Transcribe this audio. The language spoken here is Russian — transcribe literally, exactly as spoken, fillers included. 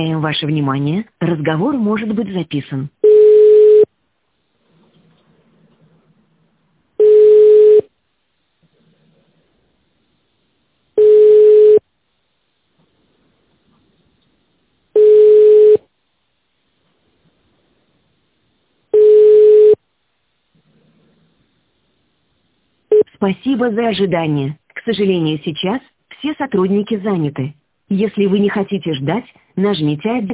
Ваше внимание, разговор может быть записан. Спасибо за ожидание. К сожалению, сейчас все сотрудники заняты. Если вы не хотите ждать, нажмите один.